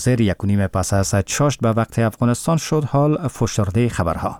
1:30 پس از چاشت به وقت افغانستان شد. حال فشرده خبرها.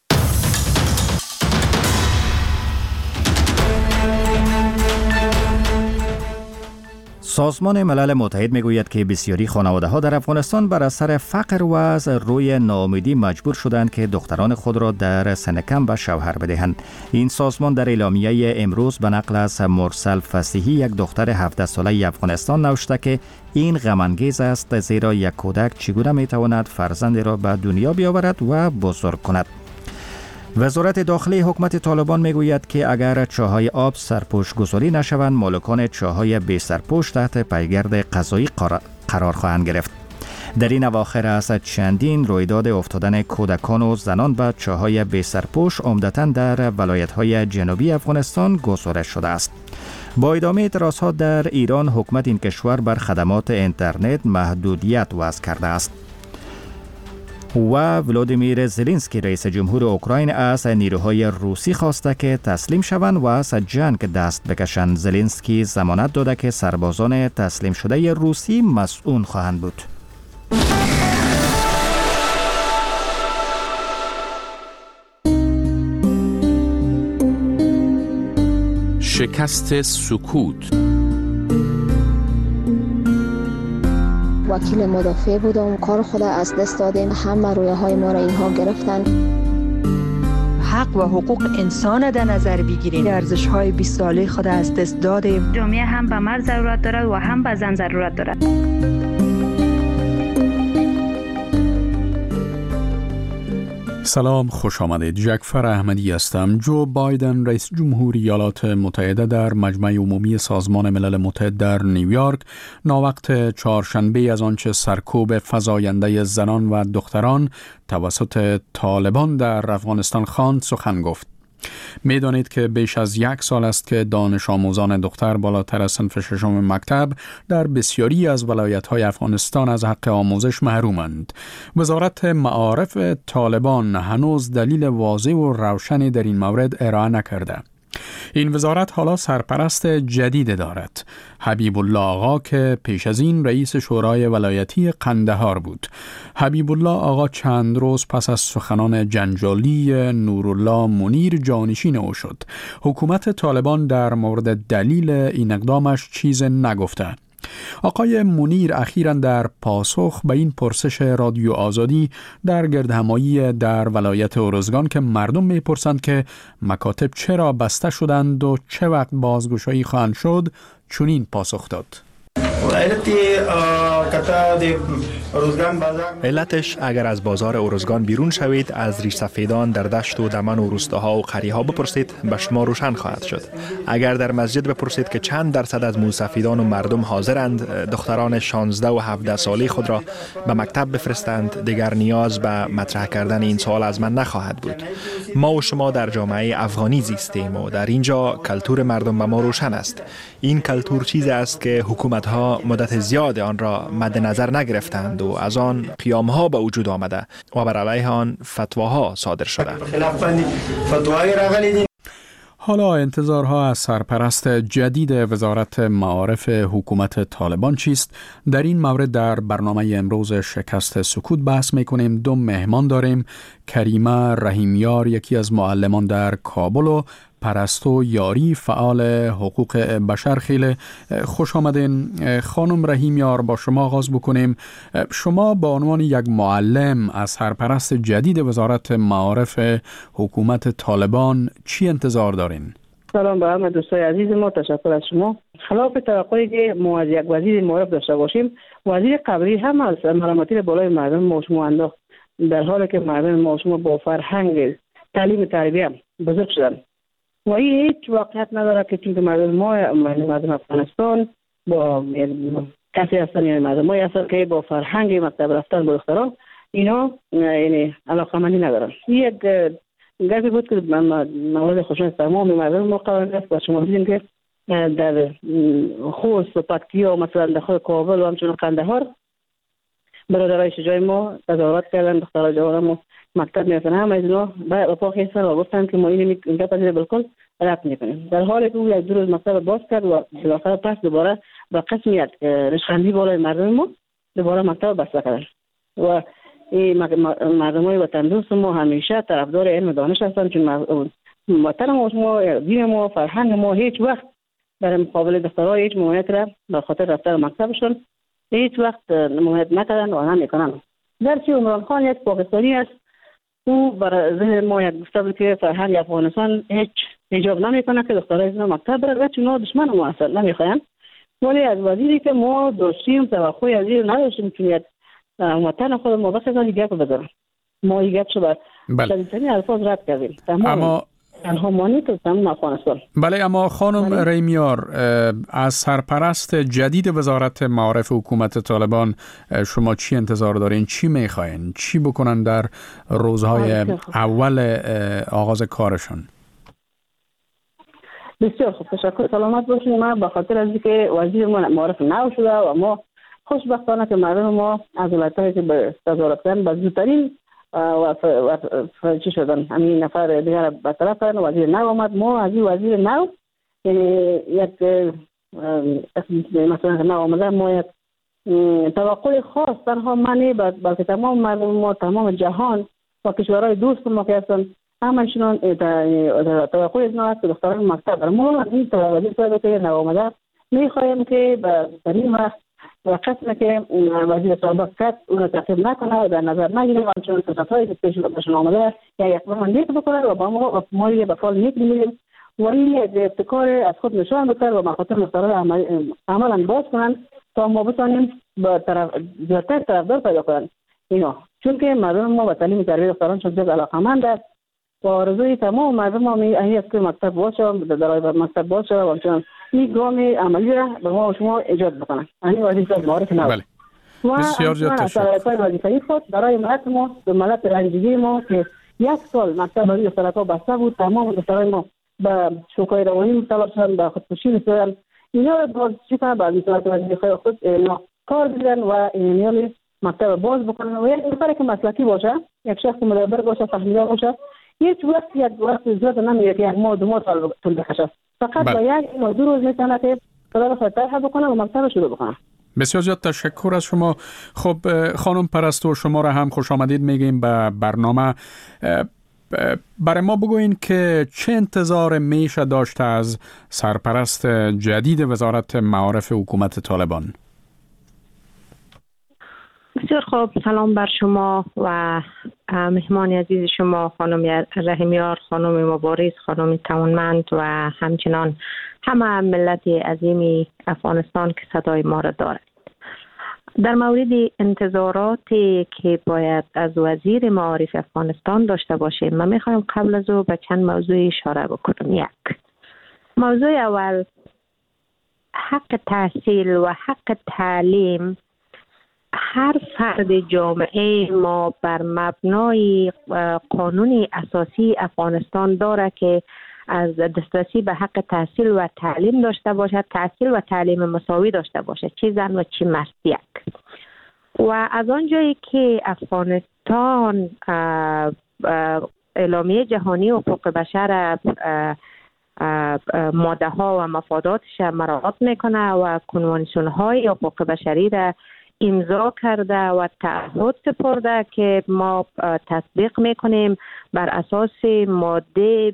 سازمان ملل متحد میگوید که بسیاری خانواده‌ها در افغانستان بر اثر فقر و از روی ناامیدی مجبور شدند که دختران خود را در سن کم به شوهر بدهند. این سازمان در اعلامیه امروز به نقل از مرسل فصیحی، یک دختر 17 ساله افغانستان، نوشته که این غم انگیز است، زیرا یک کودک چگونه میتواند فرزندی را به دنیا بیاورد و بزرگ کند. وزارت داخلی حکومت طالبان میگوید که اگر چاهای آب سرپوش گذاری نشوند، مالکان چاهای بی سرپوش تحت پیگرد قضایی قرار خواهند گرفت. در این اواخر از چندین رویداد افتادن کودکان و زنان به چاهای بی سرپوش عمدتاً در ولایت‌های جنوبی افغانستان گزارش شده است. با ادامه اعتراضات در ایران، حکومت این کشور بر خدمات اینترنت محدودیت وضع کرده است. و ولادیمیر زلنسکی رئیس جمهور اوکراین از نیروهای روسی خواسته که تسلیم شوند و از جنگ دست بکشند. زلنسکی ضمانت داده که سربازان تسلیم شده روسی مسئول خواهند بود. شکست سکوت. وکیل مدافع بودم، کار خود از دست دادیم، همه رویه های ما را اینها گرفتن. حق و حقوق انسان در نظر بگیریم، ارزش های 20 ساله خود از دست دادیم. جامعه هم به مرد ضرورت دارد و هم به زن ضرورت دارد. سلام، خوش آمدید. جعفر احمدی هستم. جو بایدن رئیس جمهور ایالات متحده در مجمع عمومی سازمان ملل متحد در نیویورک ناوقت چهارشنبه از آنچه سرکوب فزاینده زنان و دختران توسط طالبان در افغانستان خواند سخن گفت. میدانید که بیش از 1 سال است که دانش آموزان دختر بالاتر از صنف ششم مکتب در بسیاری از ولایت‌های افغانستان از حق آموزش محرومند. وزارت معارف طالبان هنوز دلیل واضح و روشنی در این مورد ارائه نکرده. این وزارت حالا سرپرست جدید دارد، حبیب الله آقا، که پیش از این رئیس شورای ولایتی قندهار بود. حبیب الله آقا چند روز پس از سخنان جنجالی نورالله منیر جانشین او شد. حکومت طالبان در مورد دلیل این اقدامش چیز نگفته. آقای منیر اخیراً در پاسخ به این پرسش رادیو آزادی در گردهمایی در ولایت ارزگان که مردم میپرسند که مکاتب چرا بسته شدند و چه وقت بازگشایی خواهند شد، چنین پاسخ داد: علتش اگر از بازار ارزگان بیرون شوید، از ریش سفیدان در دشت و دمن و روستاها و قریها بپرسید، به شما روشن خواهد شد. اگر در مسجد بپرسید که چند درصد از موسفیدان و مردم حاضرند دختران 16 و 17 ساله خود را به مکتب بفرستند، دیگر نیاز به مطرح کردن این سوال از من نخواهد بود. ما و شما در جامعه افغانی زیستیم و در اینجا کلتور مردم به ما روشن است. این کلتور چیزی است که حکومت‌ها مدت زیاد آن را مد نظر نگرفتند و از آن قیام‌ها به وجود آمده و بر علیه آن فتواها صادر شده. حالا انتظارها از سرپرست جدید وزارت معارف حکومت طالبان چیست؟ در این مورد در برنامه امروز شکست سکوت بحث میکنیم. 2 مهمان داریم. کریمه رحیمیار، یکی از معلمان در کابل، و پرستو یاری، فعال حقوق بشر. خیلی خوش آمدین. خانم رحیمیار، با شما آغاز بکنیم. شما به عنوان یک معلم از سرپرست جدید وزارت معارف حکومت طالبان چی انتظار دارین؟ سلام به همه دوستای عزیز ما، تشکر از شما. خلاف توقعی که ما از یک وزیر معارف داشته باشیم، وزیر قبلی هم از ملامتی بالای مردم ما شما انداخت، در حالی که مردم ما شما با فرهنگ تعلیم تربیت بزرگ شدن و این هیچ واقعیت نداره که چون مردم ما، مردم افغانستان با کسی هستن، یعنی مردم ما هستن که با فرهنگ مکتب رفتن با دختران اینا یعنی علاقه‌مندی ندارن. یک گپی بود که مورد خشونت تمام مردم ما قرار است و شما دیدین که در خوست و پکتیا و مثلا در خود کابل و همچنین قندهار برادرای شجاع ما تظاهرات کردن، دخترای جوان ما مکتب میرفتن، همه از اینا با پا خیستن و گفتن که ما اینو پذیر بالکل رد میکنیم، در حالی که او 1-2 روز مکتب باز کرد و بالاخره پس دوباره با قسمیت رشخندی بالای مردم ما دوباره مکتب بسته کردن و این مردمای وطن دوست ما همیشه طرفدار علم دانش هستن، چون وطن ما، دین ما، فرهنگ ما هیچ وقت در مقابل دخترها هیچ ممانعت را به خاطر رفتن مکتبشون هیچ وقت ممانعت نکردن و نمیکنن. گرچه عمران خان یک پاکستانی است، او برای ذهن ما یک گفته بود که فرهنگ افغانستان هیچ ایجاب نمیکنه که دخترها از مکتب برن، چون اونا دشمن ما هستن نمیخواین. ولی از وزیری که ما داشتیم توقعی از این نداشتیم که یک وطن خود ما بس از گپ بزنن. ما این گپ شو بر شدیدترین الفاظ رد کردیم. اما تنها مانی تو تمام افغانستان. بله، اما خانم ریمیار، از سرپرست جدید وزارت معارف حکومت طالبان شما چی انتظار دارین؟ چی میخواین؟ چی بکنن در روزهای اول آغاز کارشون؟ بسیار خوب، تشکر. سلامت باشین. ما به خاطر از اینکه وزیر معارف نو شده و ما خوشبختانه که مردم ما از ولایت‌هایی که به وزارت کردن به زودترین و چی شدن همین نفر دیگر به طرف کردن وزیر نو آمد. ما از این وزیر نو یک مثلا نو آمده ما یک توقع خاص تنها منی بلکه تمام مردم ما، تمام جهان و کشورهای دوست ما که هستن همشون توقع از ما است که دختران مکتب ما این وزیر صاحب که نو آمده میخواهیم که به ترین وقت که وزیر سابق کرد اون تعقیب نکنه و در نظر نگیره و چون تصفایی که پیشون آمده یا یک بار نیک بکنه و با ما به فال نیک میگیریم و این یک ابتکار از خود نشان بکنه و مخاطر مختارا عملا باز کنن تا ما بتانیم زیادتر طرفدار پیدا کنن اینا، چون که مردم ما به تعلیم تربیت دختران شد علاقه‌مند است و آرزوی تمام مردم ما این است که مکتب باشه، در مکتب باشه و چون این گام عملی را به ما و شما ایجاد بکنن. این وظیفه معارف نو. بله. و بسیار زیاد تشکر. وظیفه خود برای ملت ما، ملت رنجیده ما که یک سال مکتب برای دخترها بسته بود، تمام دخترای ما به شوکای روانی مبتلا شدن، به خودکشی رسیدن. اینا را باز چیکار بعد از وظیفه خود کار بدن و ایمیل مکتب باز بکنن و یک نفر که مسلکی باشه، یک شخص مدبر باشه، فهمیده باشه، یک وقت زیاد نمیره که یک ماه دو ماه طول بکشه. فقط با یک یا دو روز میتونه که طلب فتح بکنه و مکتب شروع بکنه. بسیار زیاد تشکر از شما. خب خانم پرستو، شما را هم خوش آمدید میگیم به برنامه. برای ما بگوین که چه انتظار میشه داشته از سرپرست جدید وزارت معارف حکومت طالبان؟ بسیار خوب، سلام بر شما و مهمان عزیز شما خانم رحیمیار، خانم مبارز، خانم توانمند و همچنان همه ملت عظیم افغانستان که صدای ما را دارد. در مورد انتظاراتی که باید از وزیر معارف افغانستان داشته باشیم، من میخوایم قبل از او به چند موضوع اشاره بکنم. یک، موضوع اول، حق تحصیل و حق تعلیم هر فرد جامعه ما بر مبنای قانون اساسی افغانستان داره که از دسترسی به حق تحصیل و تعلیم داشته باشد، تحصیل و تعلیم مساوی داشته باشد، چه زن و چه مرد یک. و از آنجایی که افغانستان اعلامیه جهانی حقوق بشر ماده ها و مفاداتش مراعات میکنه و کنوانسیون های حقوق بشری را امضا کرده و تعهد سپرده که ما تطبیق میکنیم بر اساس ماده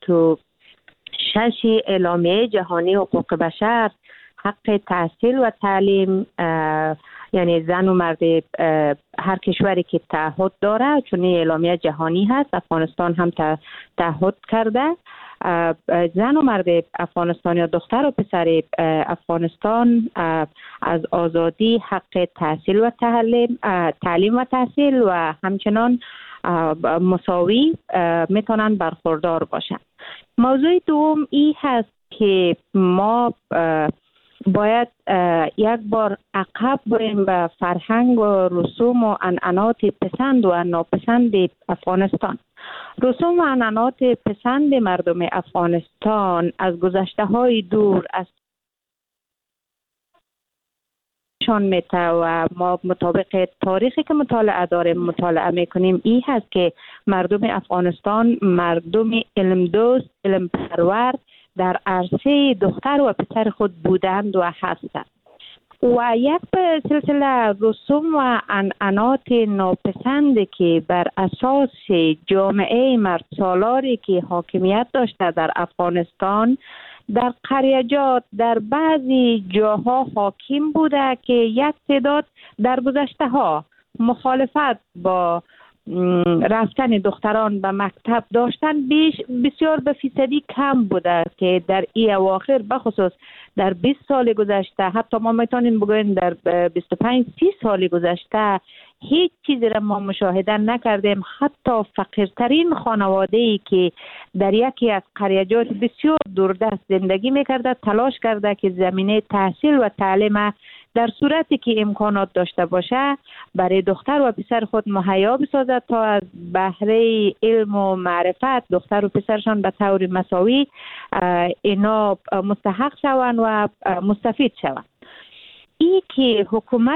26 اعلامیه جهانی حقوق بشر. حق تحصیل و تعلیم یعنی زن و مرد هر کشوری که تعهد داره، چون اعلامیه جهانی هست، افغانستان هم تعهد کرده، زن و مرد افغانستان یا دختر و پسر افغانستان از آزادی حق تحصیل و تعلیم و تحصیل و همچنان مساوی میتونن برخوردار باشن. موضوع دوم ای هست که ما باید یک بار عقب بریم به فرهنگ و رسوم و عنعنات پسند و ناپسند افغانستان. رسوم و عنعنات پسند مردم افغانستان از گذشته های دور از شان میته و ما مطابق تاریخی که مطالعه میکنیم این هست که مردم افغانستان مردم علم دوست، علم پرور در عرصه دختر و پسر خود بودند و هستند و یک سلسله رسوم و عنعنات ناپسند که بر اساس جامعه مرد سالاری که حاکمیت داشته در افغانستان در قریجات در بعضی جاها حاکم بوده که یک تعداد در گذشته ها مخالفت با رفتن دختران به مکتب داشتن بسیار به فیصدی کم بوده که در این اواخر بخصوص در 20 سال گذشته، حتی ما میتونیم بگوییم در 25-30 سال گذشته هیچ چیزی را ما مشاهده نکردیم. حتی فقیرترین خانواده‌ای که در یکی از قریجات بسیار دوردست زندگی میکرده تلاش کرده که زمینه تحصیل و تعلیم در صورتی که امکانات داشته باشه برای دختر و پسر خود مهیا بسازد تا از بهره علم و معرفت دختر و پسرشان به طور مساوی اینا مستحق شوند و مستفید شوند. این که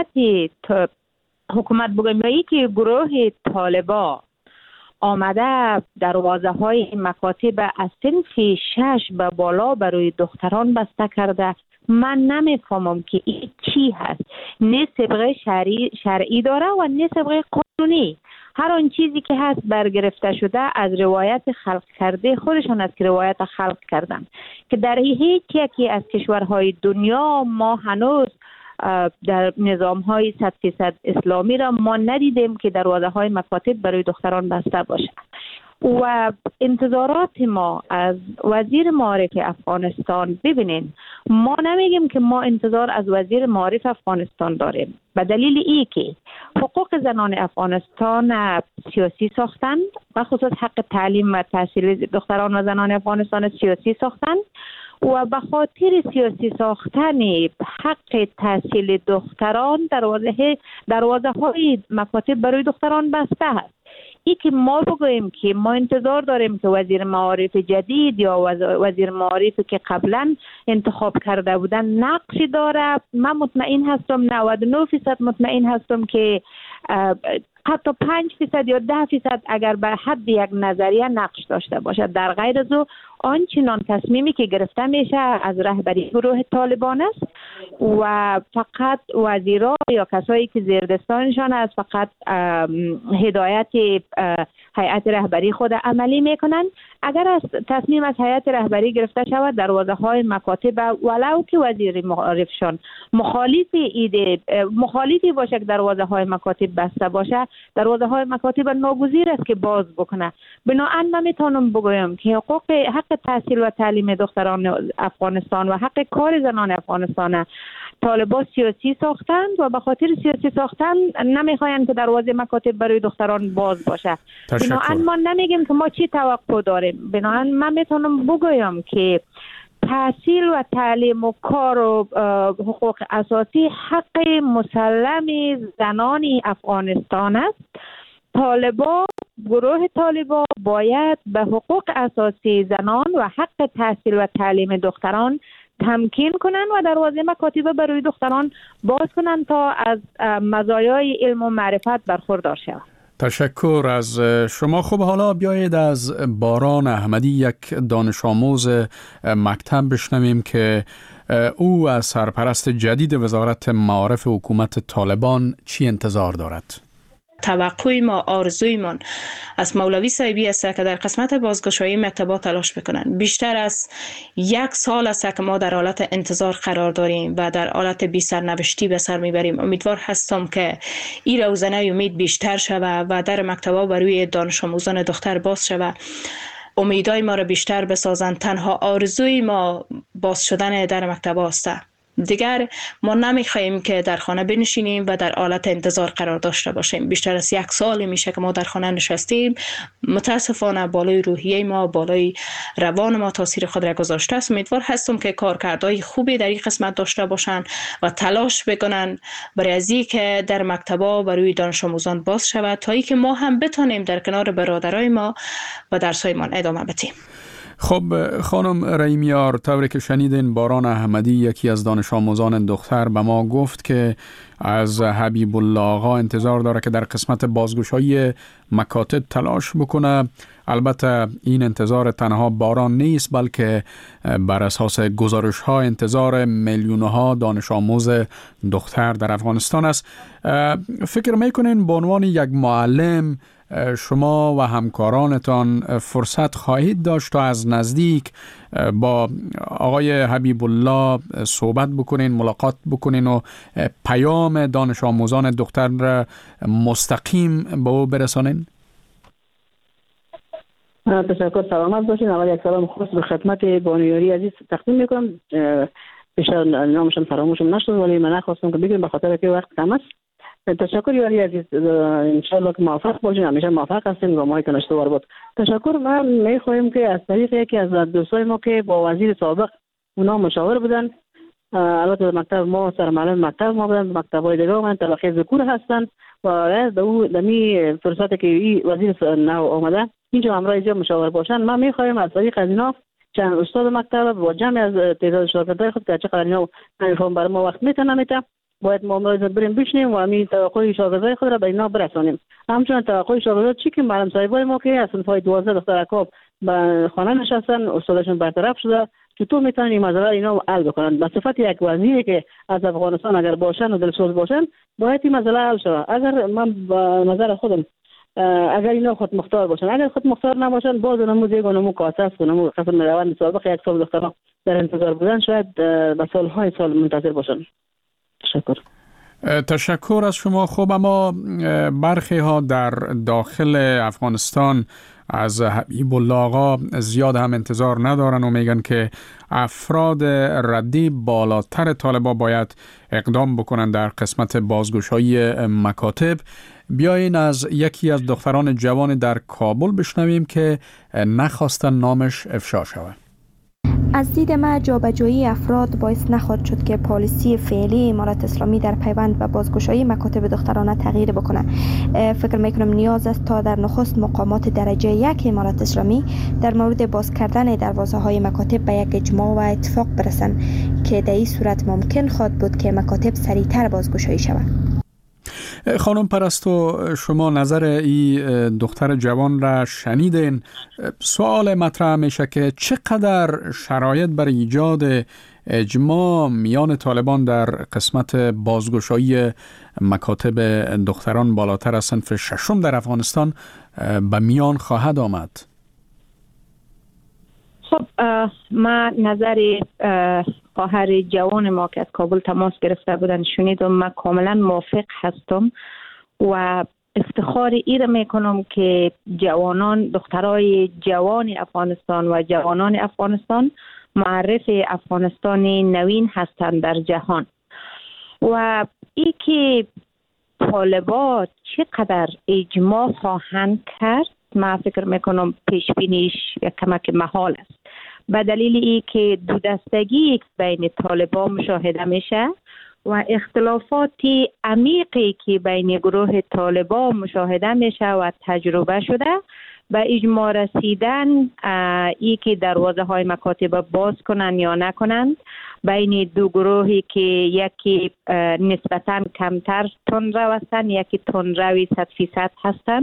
حکومت بگویم یا ای که گروه طالبا آمده دروازه های مکاتب از صنف 6 به بالا برای دختران بسته کرده، من نمیفهمم که این چی هست. نه سابقه شرعی داره و نه سابقه قانونی. هر آن چیزی که هست برگرفته شده از روایت خلق کرده خودشان است که روایت خلق کردن که در هیچ یکی از کشورهای دنیا ما هنوز در نظام‌های 100% اسلامی را ما ندیدیم که دروازه‌های مکاتب برای دختران بسته باشه. و انتظارات ما از وزیر معارف افغانستان، ببینین ما نمیگیم که ما انتظار از وزیر معارف افغانستان داریم به دلیل ای که حقوق زنان افغانستان سیاسی ساختند، و خصوص حق تعلیم و تحصیل دختران و زنان افغانستان سیاسی ساختند و به خاطر سیاسی ساختن حق تحصیل دختران دروازه های مکاتب برای دختران بسته است. ای که ما بگوییم که ما انتظار داریم که وزیر معارف جدید یا وزیر معارف که قبلا انتخاب کرده بودن نقشی داره، من مطمئن هستم 99% مطمئن هستم که حتی 5% یا 10% اگر به حد یک نظریه نقش داشته باشد. در غیر از او آنچنان تصمیمی که گرفته میشه از رهبری گروه طالبان است و فقط وزیرا یا کسایی که زیر دستانشان است فقط هدایت هیئت رهبری خود عملی میکنن. اگر از تصمیم از هیئت رهبری گرفته شود دروازه های مکاتب ولو که وزیر معارفشان مخالفی باشه که دروازه های مکاتب بسته باشه، دروازه های مکاتب ناگزیر است که باز بکنه. بنابراین من میتونم بگویم که حق تحصیل و تعلیم دختران افغانستان و حق کار زنان افغانستان طالبان سیاسی ساختند و به خاطر سیاسی ساختن نمیخواین که دروازه مکاتب برای دختران باز باشه. بنابراین ما نمیگیم که ما چی توقع داریم. بنابراین من میتونم بگویم که تحصیل و تعلیم و کار و حقوق اساسی حق مسلم زنان افغانستان است. گروه طالبان باید به حقوق اساسی زنان و حق تحصیل و تعلیم دختران تمکین کنند و دروازه مکاتب برای دختران باز کنند تا از مزایای علم و معرفت برخوردار شوند. تشکر از شما. خب حالا بیایید از باران احمدی، یک دانش آموز مکتب، بشنویم که او از سرپرست جدید وزارت معارف حکومت طالبان چی انتظار دارد. توقع ما، آرزویمان از مولوی صاحبی است که در قسمت بازگشایی مکتبات تلاش بکنند. بیشتر از 1 سال است که ما در حالت انتظار قرار داریم و در حالت بی سرنوشتی به سر میبریم. امیدوار هستم که این روزنه امید بیشتر شود و در مکتبات برای دانش آموزان دختر باز شود. امیدهای ما را بیشتر بسازند. تنها آرزوی ما باز شدن در مکتبات است. دیگر ما نمیخواهیم که در خانه بنشینیم و در حالت انتظار قرار داشته باشیم. بیشتر از 1 سال میشه که ما در خانه نشستیم. متاسفانه بالای روحیه ما، بالای روان ما تاثیر خود را گذاشته است. امیدوار هستم که کارکردهای خوبی در این قسمت داشته باشند و تلاش بکنن برای از اینکه در مکتبا برای دانش آموزان باز شود تا اینکه ما هم بتونیم در کنار برادرای ما و درسایمان ادامه بدیم. خب خانم رحیمیار، طوری که شنیدین باران احمدی یکی از دانش آموزان دختر به ما گفت که از حبیب الله آقا انتظار داره که در قسمت بازگشایی مکاتب تلاش بکنه. البته این انتظار تنها باران نیست، بلکه بر اساس گزارش ها انتظار میلیون ها دانش آموز دختر در افغانستان است. فکر میکنین به عنوان یک معلم شما و همکارانتان فرصت خواهید داشت تا از نزدیک با آقای حبیب الله صحبت بکنین، ملاقات بکنین و پیام دانش آموزان دختر را مستقیم به او برسانین؟ تشکر، سلامت باشین. اول یک سلام خاص به خدمت بانویاری عزیز تقدیم میکنم. بیشتر نامشان فراموشم نشد ولی من نخواستم که بگم به خاطر که وقت کم است. تشکر یاری عزیز، انشالله که موفق باشین، همیشه موفق هستین، گام‌هایتان استوار بود. تشکر. من میخوایم که از طریق یکی از دوستای ما که با وزیر سابق اونا مشاور بودن، البته مکتب ما سرمعلم مکتب ما بودن، مکتب‌های دیگه من طبقه ذکور هستن و از دمی فرصتی که این وزیر نو آمده اینجا همراه زیاد مشاور باشن. من میخوایم از طریق از اینا چند استاد مکتب و جمع از تعداد شاگردای خود که چقدر اینا نمیفهم برای ما وقت میتونه باید ما بریم بشنیم و همین توقع شاگردای خود را به اینا برسانیم. همچنین توقع شاگردای چی که معلم صاحبای ما که از صنفای 12 دختر اکاب به خانه نشستن، استادشون برطرف شده، چطور میتونن این مسئله اینا حل بکنن؟ به صفت یک وزیری که از افغانستان اگر باشن و دلسوز باشن باید این مسئله حل شود. اگر من به نظر خودم اگر اینا خود مختار باشن، اگر خود مختار نباشن باز نموز یک نمو کاساس و نمو قسم روند سابق یک سال دختران در انتظار بودن شاید به سالهای سال منتظر باشن. تشکر از شما. خوب، اما برخی ها در داخل افغانستان از حبیب الله آقا زیاد هم انتظار ندارن و میگن که افراد ردی بالاتر طالبان باید اقدام بکنن در قسمت بازگشایی مکاتب. بیاین از یکی از دختران جوان در کابل بشنویم که نخواستن نامش افشا شود. از دید ما جابجایی افراد باعث نخواهد شد که پالیسی فعلی امارت اسلامی در پیوند به بازگشایی مکاتب دخترانه تغییر بکنه. فکر میکنم نیاز است تا در نخست مقامات درجه 1 امارت اسلامی در مورد باز کردن دروازه های مکاتب به یک اجماع و اتفاق برسند که در این صورت ممکن خواهد بود که مکاتب سریعتر بازگشایی شود. خانم پرستو، شما نظر این دختر جوان را شنیدین. سوال مطرح میشه که چقدر شرایط برای ایجاد اجماع میان طالبان در قسمت بازگشایی مکاتب دختران بالاتر از صنف 6 در افغانستان به میان خواهد آمد؟ خب من نظر خواهر جوان ما که از کابل تماس گرفته بودن شنیدم. من کاملا موافق هستم و افتخار ایره میکنم که جوانان، دخترای جوان افغانستان و جوانان افغانستان معرف افغانستان نوین هستند در جهان و ای که طالبات چقدر اجماع خواهند کرد من فکر میکنم پیش بینیش یک کمک محال است، به دلیل ای که دو دستگی بین طالبان مشاهده میشه و اختلافات عمیقی که بین گروه طالبان مشاهده میشه و تجربه شده به اجماع رسیدن ای که دروازه های مکاتب باز کنن یا نکنند بین دو گروهی که یکی نسبتاً کمتر تندرو هستند، یکی تندروی 100% هستند.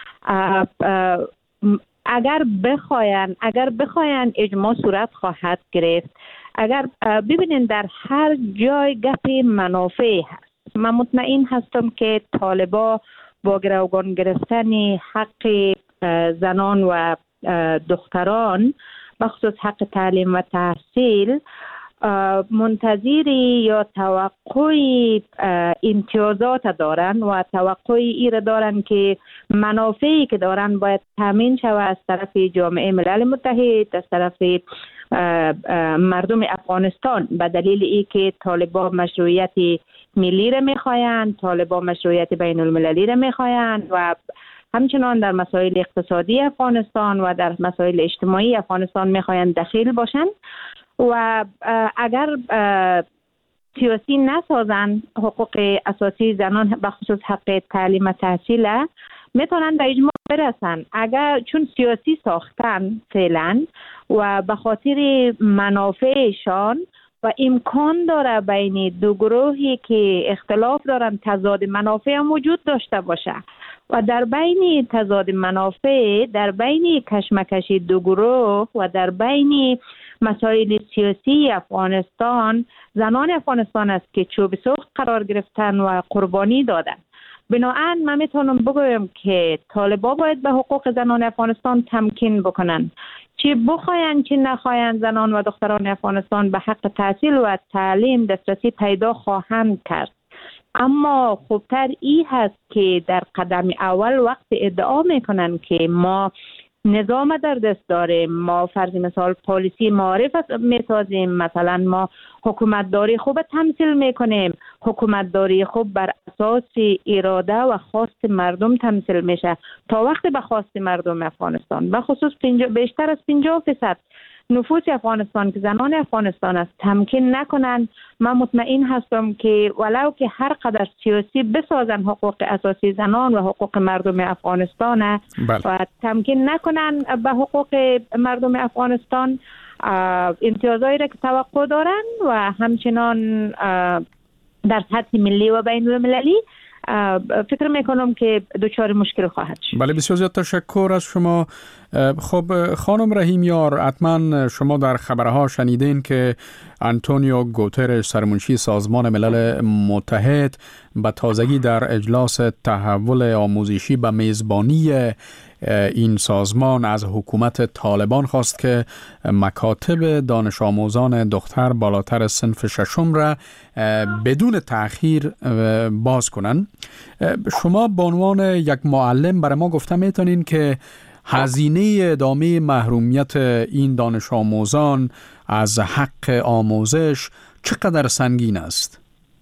اگر بخواین اجماع صورت خواهد گرفت. اگر ببینین در هر جای گپ منافع هست. من مطمئن هستم که طالبا با گروگان گرفتن حق زنان و دختران بخصوص حق تعلیم و تحصیل منتظری یا توقعی امتیازات دارن و توقعی ایره دارن که منافعی که دارن باید تامین شود از طرف جامعه ملل متحد، از طرف مردم افغانستان، به دلیل ای که طالبان مشروعیت ملی را میخواین، طالبان مشروعیت بین المللی را میخواین و همچنان در مسائل اقتصادی افغانستان و در مسائل اجتماعی افغانستان میخواین دخیل باشن و اگر سیاسی نسازن حقوق اساسی زنان به خصوص حق تعلیم و تحصیل میتونن به اجماع برسن. اگر چون سیاسی ساختن فعلا و به خاطر منافعشان و امکان داره بین دو گروهی که اختلاف دارن تضاد منافع هم وجود داشته باشه و در بین تضاد منافع، در بین کشمکش دو گروه و در بین مسائل سیاسی افغانستان، زنان افغانستان است که چوب سوخت قرار گرفتن و قربانی دادن. بنابراین من میتونم بگویم که طالبا باید به حقوق زنان افغانستان تمکین بکنن، چه بخواین چه نخواین زنان و دختران افغانستان به حق تحصیل و تعلیم دسترسی پیدا خواهند کرد. اما خوبتر ای هست که در قدم اول وقت ادعا میکنن که ما نظام در دست داریم، ما فرض مثال پالیسی معارف میسازیم، مثلا ما حکومتداری خوب تمثیل میکنیم، حکومتداری خوب بر اساس اراده و خواست مردم تمثیل میشه. تا وقتی به خواست مردم افغانستان به خصوص بیشتر از 50% نفوس افغانستان که زنان افغانستان است تمکین نکنن، من مطمئن هستم که ولو که هر قدر سیاسی بسازن حقوق اساسی زنان و حقوق مردم افغانستان و تمکین نکنن به حقوق مردم افغانستان، امتیازهایی را که توقع دارن و همچنان در سطح ملی و بین المللی فکر میکنم که دچار مشکل خواهد شد. بله، بسیار زیاد تشکر از شما. خب خانم رحیمیار، حتما شما در خبرها شنیدین که آنتونیو گوترش سرمنشی سازمان ملل متحد به تازگی در اجلاس تحول آموزشی به میزبانی این سازمان از حکومت طالبان خواست که مکاتب دانش آموزان دختر بالاتر صنف ششم را بدون تأخیر باز کنن. شما به عنوان یک معلم برای ما گفته میتونین که هزینه ادامه محرومیت این دانش آموزان از حق آموزش چقدر سنگین است؟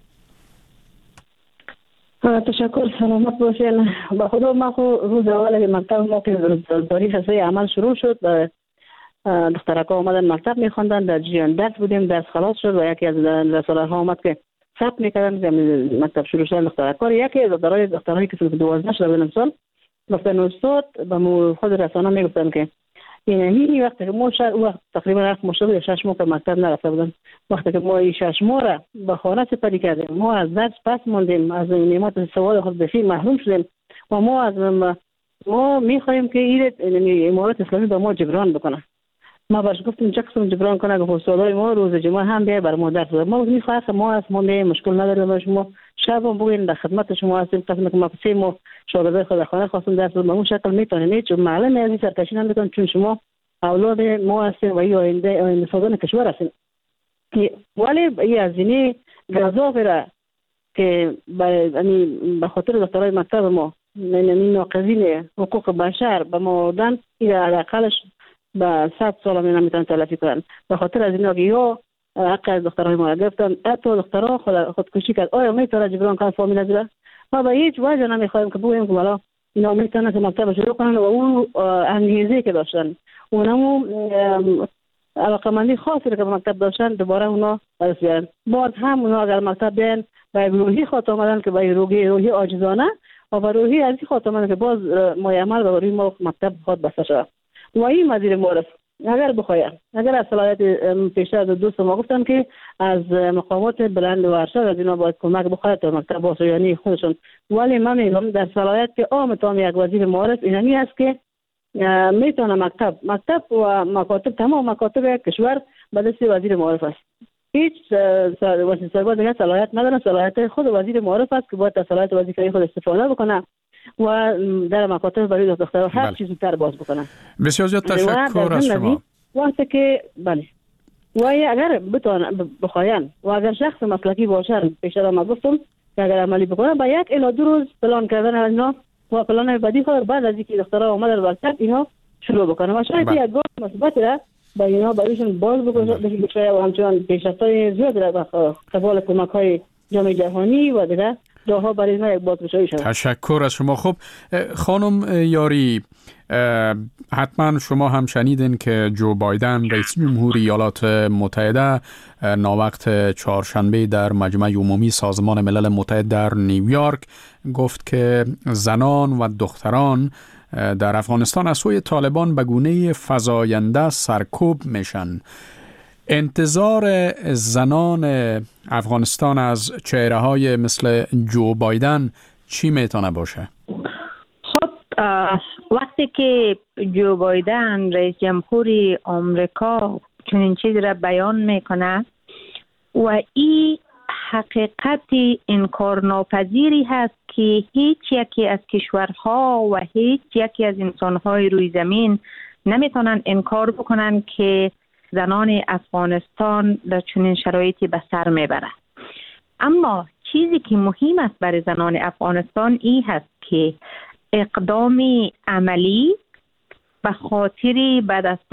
تشکر، سلامت باشین. با خدا ما روز اول که مکتب ما که تاریخ سه عمل شروع شد، دخترکا آمدن مکتب میخواندن، در جریان درس بودیم، درس خلاص شد و یکی از رساله ها آمد که ثبت میکردن مکتب شروع شدن دخترکا. یکی از دخترایی که 12 شدن سال گفتن استاد به خود رسانه میگفتن که این وقتی که ما وقت تقریبا رفت مشابه 6 ماه که مکتب نرفته بودن، وقتی که ما 6 ماه را به خانه سپری کردیم، ما از درس پس موندیم، از نعمت سواد خود بسیار محروم شدیم و ما میخواهیم که این امارات اسلامی به ما جبران بکنه. ما باش گفتیم چه قسم جبران کنه که استادای ما روز جمعه هم بیای بر ما درس بده. ما میخوایم ما از ما مشکل نداریم، شما شب هم بگوین در خدمت شما هستیم، قسم که ما پسی ما شاگردای خود خانه خواستیم درس بدیم، اون شکل میتونیم چون معلم از این سرکشی نمیکنیم، چون شما اولاد ما هستیم و این آینده سازان کشور هستیم. ولی این هزینه گزافه را که به خاطر دخترای مکتب ما ناقضین حقوق بشر به ما دادن، این حداقلش به 100 سال هم نمیتونن تلافی کنن. به خاطر از اینا که یا حق از دخترهای ما گرفتن، حتی دخترها خودکشی کرد، آیا میتونه جبران کنن فامیل نداره؟ ما به هیچ وجه نمیخوایم که بگوییم که والا اینا میتونن که مکتب شروع کنن و اون انگیزه که داشتن، اونم علاقمندی خاصی که به مکتب داشتن دوباره اونا درس بیارن. باز هم اونا اگر مکتب بیان به روحی خاطر آمدن که به روحی عاجزانه و به روحی از خاطر آمدن که باز مایعمل به روحی ما مکتب خود بسته شد. و این مدیر معرف اگر بخواید، اگر از صلاحیت پیشتر از دوست ما گفتن که از مقامات بلند و ارشد از اینا باید کمک بخواید تا مکتب بازویانی خودشون، ولی من میگم در صلاحیت که عام تام یک وزیر معرف اینمی است که میتونه مکتب و مکاتب، تمام مکاتب کشور به دست وزیر معرف است. هیچ وزیر سرباز دیگه صلاحیت نداره، صلاحیت خود وزیر معرف است که باید از صلاحیت وظیفه خود استفاده بکنه و در مکاتب برای دخترها هر چیز زودتر باز بکنن. بسیار زیاد تشکر از شما. وقتی که بله و اگر بخواین و اگر شخص مسلکی باشن، پیشتر ما گفتم که اگر عملی بکنن با 1 الی 2 روز پلان کردن اینا و پلان بعدی خود بعد از اینکه دخترها اومدن وقت اینا شروع بکنن و شاید یک گام مثبت را با اینا برایشون باز بکنن و همچنان پیشرفت‌های زیاد را قبول کمک‌های جامعه جهانی و دیگر جاها برای ما یک بازگشایی شد. تشکر از شما. خب خانم یاری، حتما شما هم شنیدین که جو بایدن رئیس جمهوری ایالات متحده ناوقت چهارشنبه در مجمع عمومی سازمان ملل متحد در نیویورک گفت که زنان و دختران در افغانستان از سوی طالبان به گونه فزاینده سرکوب میشن. انتظار زنان افغانستان از چهره‌های مثل جو بایدن چی میتونه باشه؟ خب وقتی که جو بایدن رئیس جمهوری آمریکا چنین چیزی را بیان میکنه و این حقیقت انکارناپذیری هست که هیچ یکی از کشورها و هیچ یکی از انسانهای روی زمین نمیتونن انکار بکنن که زنان افغانستان در چنین شرایطی به سر میبره. اما چیزی که مهم است برای زنان افغانستان این هست که اقدام عملی به خاطر به دست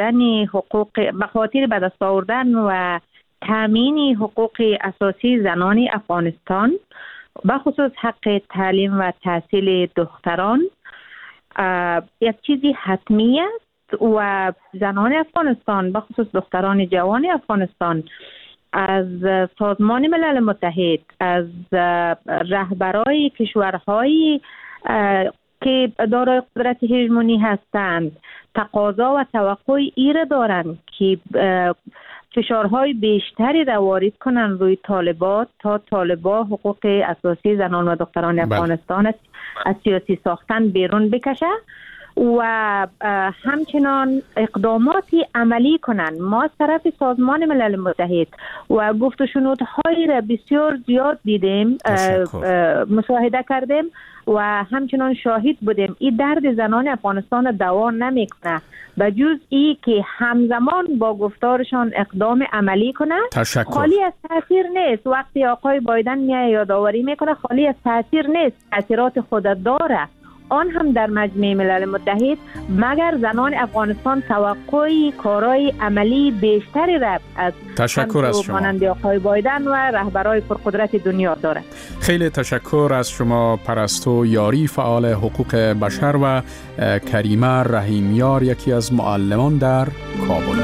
آوردن و تامین حقوق اساسی زنان افغانستان به خصوص حق تعلیم و تحصیل دختران یک چیزی حتمی است و زنان افغانستان به خصوص دختران جوان افغانستان از سازمان ملل متحد، از رهبرای کشورهایی که دارای قدرت هژمونی هستند تقاضا و توقع ایره دارند که فشارهای بیشتری را وارد کنند روی طالبات تا طالبا حقوق اساسی زنان و دختران افغانستان از سیاسی ساختن بیرون بکشه و همچنان اقداماتی عملی کنند. ما از طرف سازمان ملل متحد و گفت و شنودهای را بسیار زیاد دیدیم، مشاهده کردیم و همچنان شاهد بودیم. این درد زنان افغانستان دوا نمیکنه به جز ای که همزمان با گفتارشان اقدام عملی کنه. خالی از تاثیر نیست. وقتی آقای بایدن میاد یادآوری میکنه خالی از تاثیر نیست، تاثیرات خود داره. آن هم در مجمع ملل متحد مگر زنان افغانستان توقعی کارهای عملی بیشتری را از تشکر از شما مانند آقای بایدن و رهبرای پرقدرت دنیا دارد. خیلی تشکر از شما پرستو یاری، فعال حقوق بشر، و کریمه رحیمیار، یکی از معلمان در کابل.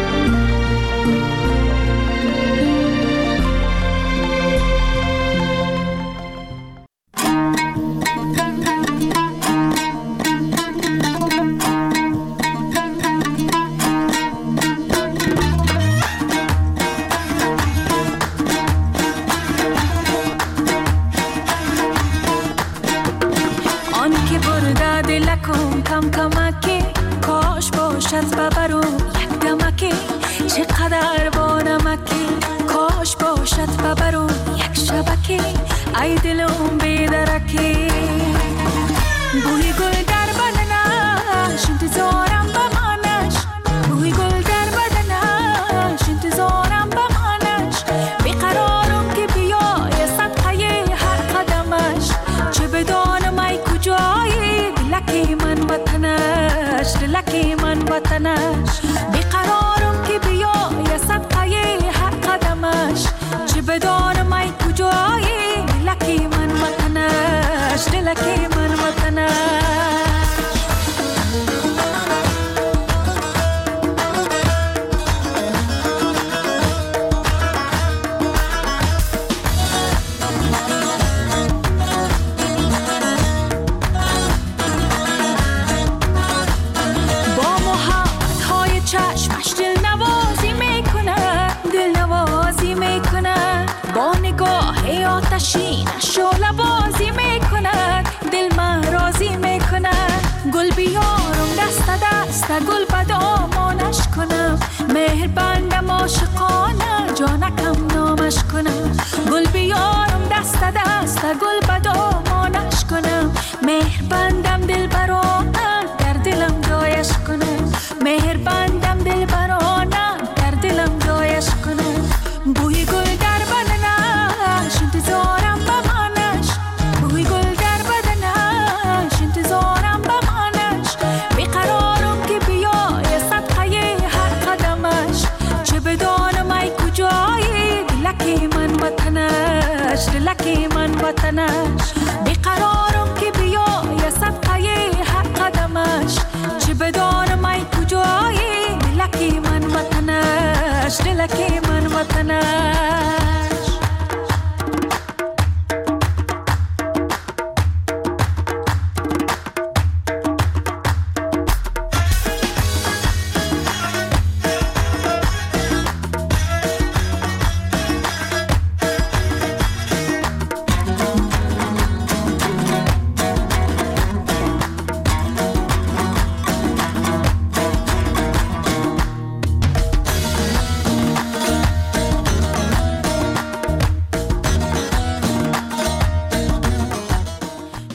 ای دلم بیدرکی بوی گل در بدنش انتظارم بمانش، بوی گل در بدنش انتظارم بمانش، بیقرارم که بیای صدقه هر قدمش، چه بدانم ای کجایی دلکی من وطنش، دلکی من وطنش، بیقرارم که بیای صدقه هر قدمش، چه بدانم ای کجایی دلکی من وطنش، دلکی من وطنش. با محبت‌های چشمش دل نوازی میکنه، دل نوازی میکنه، با نگاه آتشینش شعله بازی میکند، دل من راضی میکند، گل بیارم دست دست گل به دامانش کنم، مهر بندم عاشقانه جانکم نامش کنم، گل بیارم دست دست گل به دامانش کنم، مهر بندم دل برانه در دلم جایش کنم، مهر بندم دل برانه در دلم جایش کنم، بوی گل در بدنش انتظارم بمانش، بوی گل در بدنش انتظارم بمانش، بیقرارم که بیای صدقه هر قدمش، چه بدانم ای کجایی دلکی من وطنش، دلکی من وطنش.